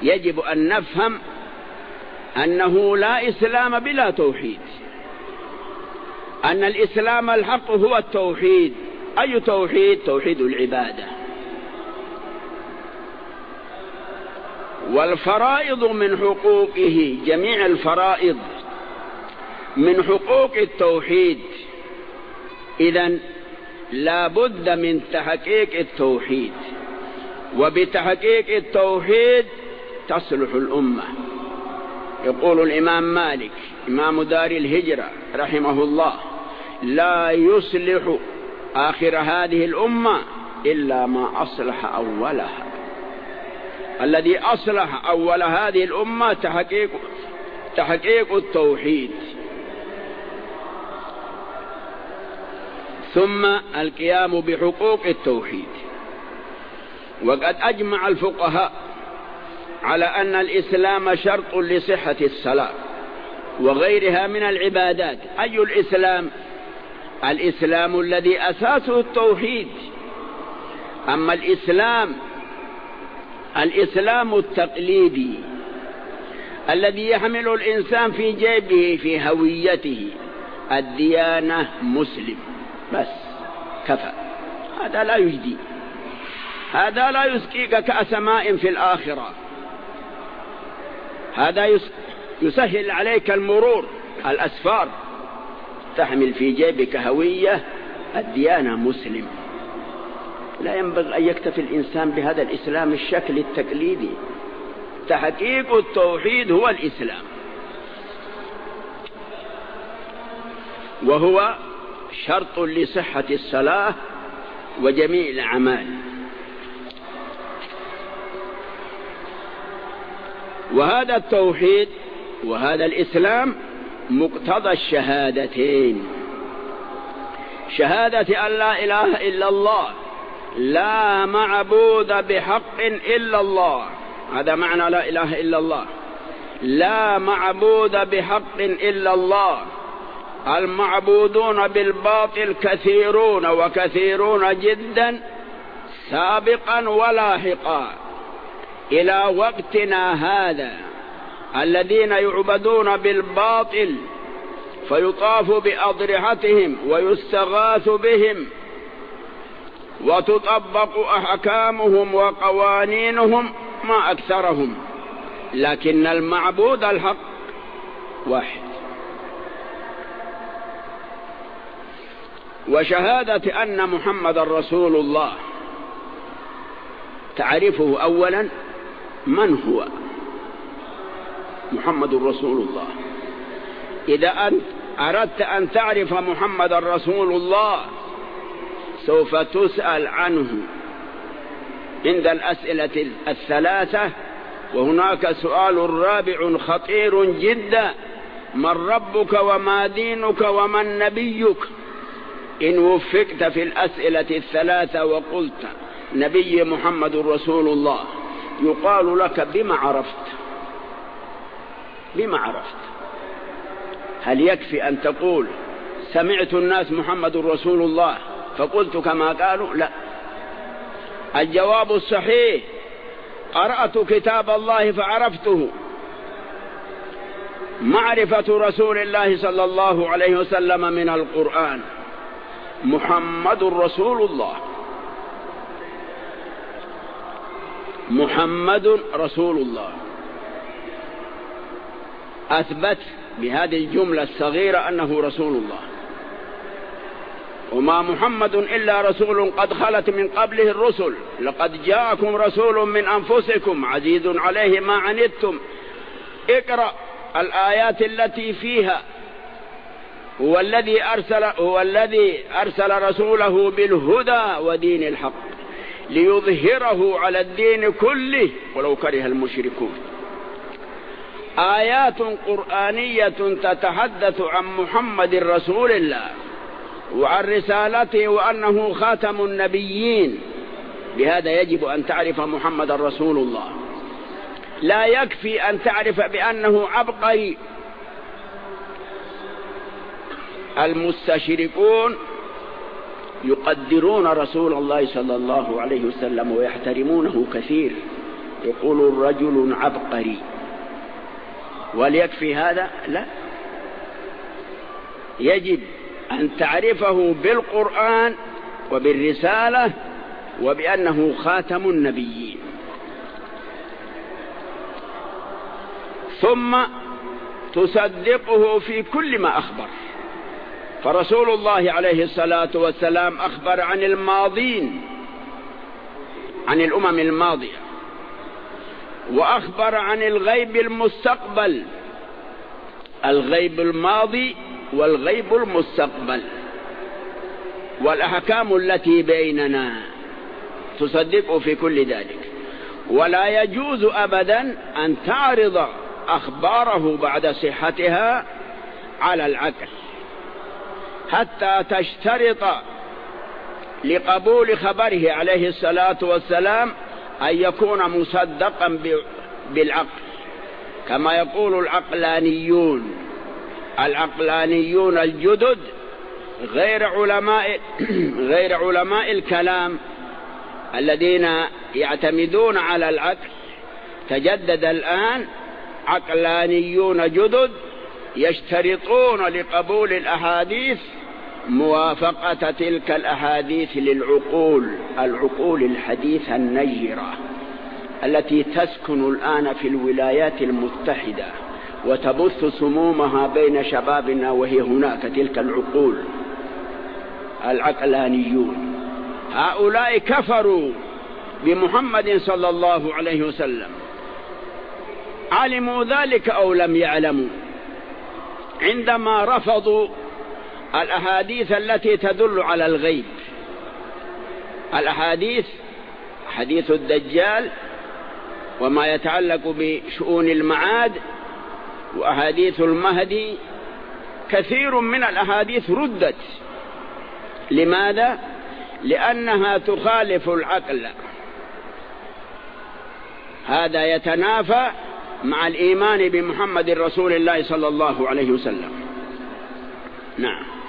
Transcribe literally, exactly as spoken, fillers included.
يجب أن نفهم أنه لا إسلام بلا توحيد، أن الإسلام الحق هو التوحيد. أي توحيد؟ توحيد العبادة. والفرائض من حقوقه، جميع الفرائض من حقوق التوحيد. إذن لا بد من تحقيق التوحيد، وبتحقيق التوحيد تصلح الأمة. يقول الإمام مالك إمام دار الهجرة رحمه الله: لا يصلح آخر هذه الأمة إلا ما أصلح أولها. الذي أصلح أول هذه الأمة تحقيق, تحقيق التوحيد، ثم القيام بحقوق التوحيد. وقد أجمع الفقهاء على أن الإسلام شرط لصحة الصلاة وغيرها من العبادات. أي الإسلام؟ الإسلام الذي أساسه التوحيد. أما الإسلام الإسلام التقليدي الذي يحمل الإنسان في جيبه في هويته الديانة مسلم بس كفى، هذا لا يجدي، هذا لا يسقيك كأس ماء في الآخرة، هذا يسهل عليك المرور الأسفار، تحمل في جيبك هوية الديانة مسلم. لا ينبغي أن يكتفي الإنسان بهذا الإسلام الشكل التقليدي. تحقيق التوحيد هو الإسلام، وهو شرط لصحة الصلاة وجميع الأعمال. وهذا التوحيد وهذا الإسلام مقتضى الشهادتين: شهادة أن لا إله إلا الله، لا معبود بحق إلا الله، هذا معنى لا إله إلا الله. لا معبود بحق إلا الله، المعبودون بالباطل كثيرون وكثيرون جدا سابقا ولاحقا إلى وقتنا هذا، الذين يعبدون بالباطل فيطاف بأضرحتهم ويستغاث بهم وتطبق أحكامهم وقوانينهم ما أكثرهم، لكن المعبود الحق واحد. وشهادة أن محمد رسول الله تعرفه أولا من هو محمد رسول الله. إذا أنت أردت أن تعرف محمد رسول الله سوف تسأل عنه عند الأسئلة الثلاثة، وهناك سؤال رابع خطير جدا: من ربك وما دينك ومن نبيك؟ إن وفقت في الأسئلة الثلاثة وقلت نبي محمد رسول الله، يقال لك بما عرفت؟ بما عرفت؟ هل يكفي أن تقول سمعت الناس محمد رسول الله فقلت كما قالوا؟ لا، الجواب الصحيح قرأت كتاب الله فعرفته. معرفة رسول الله صلى الله عليه وسلم من القرآن: محمد رسول الله، محمد رسول الله. أثبت بهذه الجملة الصغيرة أنه رسول الله. وما محمد إلا رسول قد خلت من قبله الرسل، لقد جاءكم رسول من أنفسكم عزيز عليه ما عنتم. اقرأ الآيات التي فيها: هو الذي أرسل هو الذي أرسل رسوله بالهدى ودين الحق ليظهره على الدين كله ولو كره المشركون. آيات قرآنية تتحدث عن محمد رسول الله وعن رسالته وأنه خاتم النبيين. بهذا يجب أن تعرف محمد رسول الله. لا يكفي أن تعرف بأنه عبقري. المستشرقون يقدرون رسول الله صلى الله عليه وسلم ويحترمونه كثير، يقول رجل عبقري، وليكفي هذا؟ لا، يجب أن تعرفه بالقرآن وبالرسالة وبأنه خاتم النبيين. ثم تصدقه في كل ما أخبر، فرسول الله عليه الصلاة والسلام أخبر عن الماضين، عن الأمم الماضية، وأخبر عن الغيب المستقبل، الغيب الماضي والغيب المستقبل والأحكام التي بيننا، تصدقه في كل ذلك. ولا يجوز أبدا أن تعرض أخباره بعد صحتها على العقل، حتى تشترط لقبول خبره عليه الصلاة والسلام أن يكون مصدقا بالعقل، كما يقول العقلانيون العقلانيون الجدد غير علماء غير علماء الكلام الذين يعتمدون على العقل. تجدد الآن عقلانيون جدد يشترطون لقبول الأحاديث موافقة تلك الأحاديث للعقول، العقول الحديثة النيرة التي تسكن الآن في الولايات المتحدة وتبث سمومها بين شبابنا، وهي هناك تلك العقول العقلانيون. هؤلاء كفروا بمحمد صلى الله عليه وسلم، علموا ذلك أو لم يعلموا، عندما رفضوا الأحاديث التي تدل على الغيب، الأحاديث حديث الدجال وما يتعلق بشؤون المعاد وأحاديث المهدي، كثير من الأحاديث ردت. لماذا؟ لأنها تخالف العقل، هذا يتنافى مع الإيمان بمحمد رسول الله صلى الله عليه وسلم. نعم.